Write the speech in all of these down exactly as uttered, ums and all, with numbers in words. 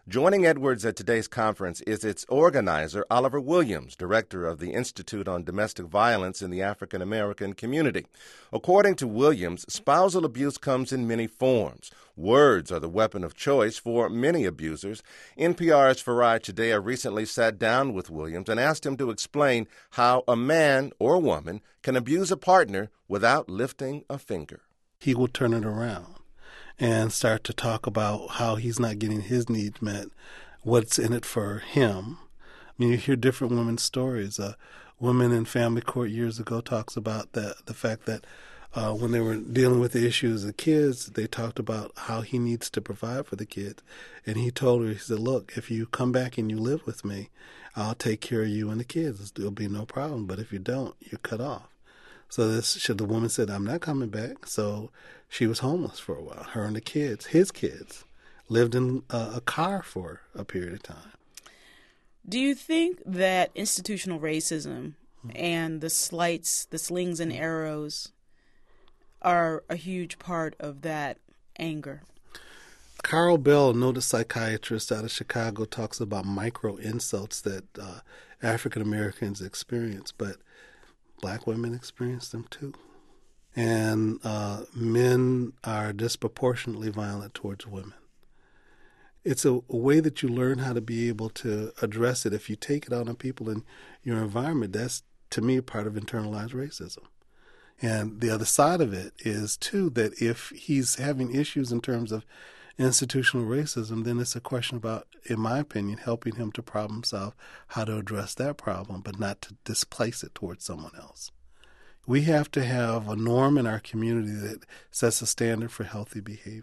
Joining Edwards at today's conference is its organizer, Oliver Williams, director of the Institute on Domestic Violence in the African American Community. According to Williams, spousal abuse comes in many forms. Words are the weapon of choice for many abusers. N P R's Farai Chideya recently sat down with Williams and asked him to explain how a man or woman can abuse a partner without lifting a finger. He will turn it around and start to talk about how he's not getting his needs met, what's in it for him. I mean, you hear different women's stories. A woman in family court years ago talks about the, the fact that uh, when they were dealing with the issues of kids, they talked about how he needs to provide for the kids. And he told her, he said, look, if you come back and you live with me, I'll take care of you and the kids. There'll be no problem. But if you don't, you're cut off. So this, the woman said, I'm not coming back. So she was homeless for a while. Her and the kids, his kids, lived in a, a car for a period of time. Do you think that institutional racism mm-hmm. and the slights, the slings and arrows are a huge part of that anger? Carl Bell, a noted psychiatrist out of Chicago, talks about micro insults that uh, African Americans experience, but Black women experience them too. And uh, men are disproportionately violent towards women. It's a, a way that you learn how to be able to address it. If you take it out on people in your environment, that's, to me, part of internalized racism. And the other side of it is, too, that if he's having issues in terms of institutional racism, then it's a question about, in my opinion, helping him to problem solve how to address that problem, but not to displace it towards someone else. We have to have a norm in our community that sets a standard for healthy behavior.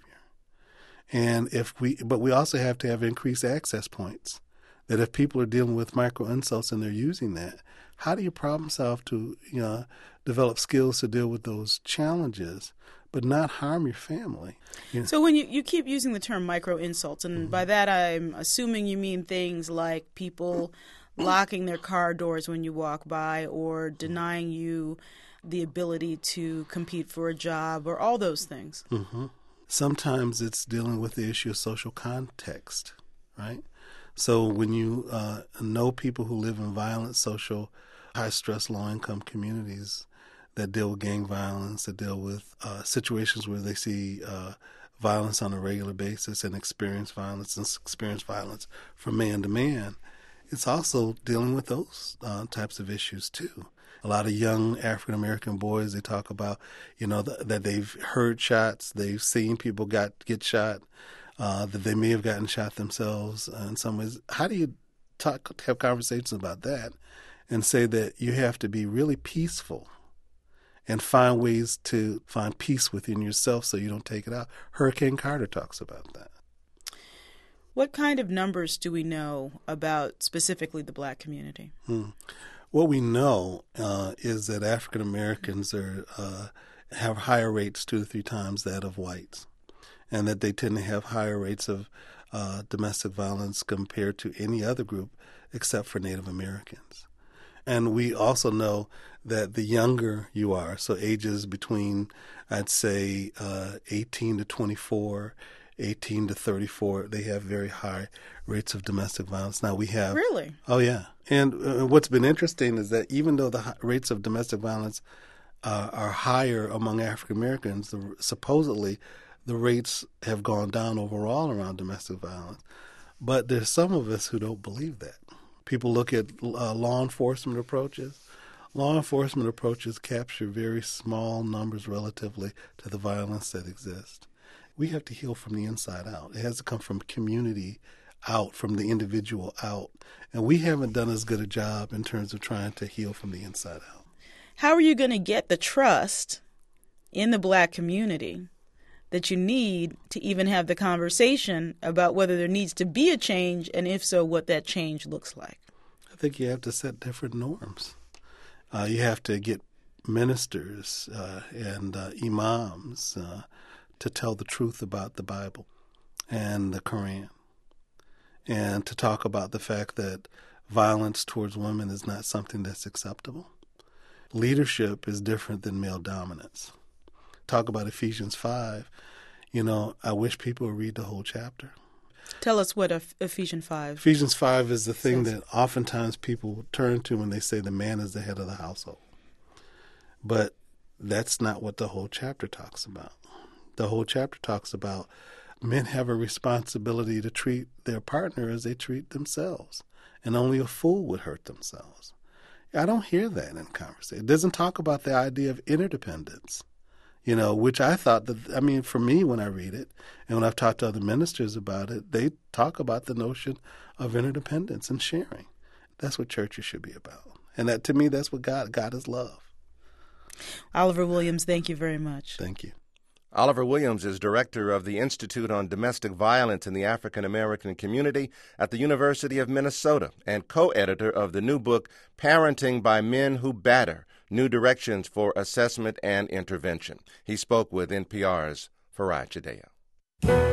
And if we, but we also have to have increased access points, that if people are dealing with micro insults and they're using that, how do you problem solve to, you know, develop skills to deal with those challenges, but not harm your family? You know? So when you, you keep using the term micro insults, and mm-hmm. by that I'm assuming you mean things like people locking their car doors when you walk by, or denying you the ability to compete for a job, or all those things. Mm-hmm. Sometimes it's dealing with the issue of social context, right? So when you uh, know people who live in violent, social, high-stress, low-income communities that deal with gang violence, that deal with uh, situations where they see uh, violence on a regular basis and experience violence and experience violence from man to man, it's also dealing with those uh, types of issues too. A lot of young African-American boys, they talk about, you know, th- that they've heard shots, they've seen people got get shot, uh, that they may have gotten shot themselves uh, in some ways. How do you talk, have conversations about that and say that you have to be really peaceful and find ways to find peace within yourself so you don't take it out? Hurricane Carter talks about that. What kind of numbers do we know about specifically the Black community? Hmm. What we know uh, is that African Americans are uh, have higher rates two to three times that of whites, and that they tend to have higher rates of uh, domestic violence compared to any other group except for Native Americans. And we also know that the younger you are, so ages between, I'd say, uh, eighteen to twenty-four, eighteen to thirty-four, they have very high rates of domestic violence. Now we have... Really? Oh, yeah. And uh, what's been interesting is that even though the hi- rates of domestic violence uh, are higher among African Americans, the, supposedly the rates have gone down overall around domestic violence. But there's some of us who don't believe that. People look at uh, law enforcement approaches. Law enforcement approaches capture very small numbers relatively to the violence that exists. We have to heal from the inside out. It has to come from community out, from the individual out. And we haven't done as good a job in terms of trying to heal from the inside out. How are you going to get the trust in the Black community that you need to even have the conversation about whether there needs to be a change, and if so, what that change looks like? I think you have to set different norms. Uh, you have to get ministers uh, and uh, imams uh, to tell the truth about the Bible and the Quran, and to talk about the fact that violence towards women is not something that's acceptable. Leadership is different than male dominance. Talk about Ephesians five. You know, I wish people would read the whole chapter. Tell us what Ephesians five. Ephesians five is the thing says. that oftentimes people turn to when they say the man is the head of the household. But that's not what the whole chapter talks about. The whole chapter talks about men have a responsibility to treat their partner as they treat themselves, and only a fool would hurt themselves. I don't hear that in conversation. It doesn't talk about the idea of interdependence, you know, which I thought that, I mean, for me, when I read it, and when I've talked to other ministers about it, they talk about the notion of interdependence and sharing. That's what churches should be about. And that, to me, that's what God, God is love. Oliver Williams, thank you very much. Thank you. Oliver Williams is director of the Institute on Domestic Violence in the African American Community at the University of Minnesota and co-editor of the new book, Parenting by Men Who Batter, New Directions for Assessment and Intervention. He spoke with N P R's Faraj Judea.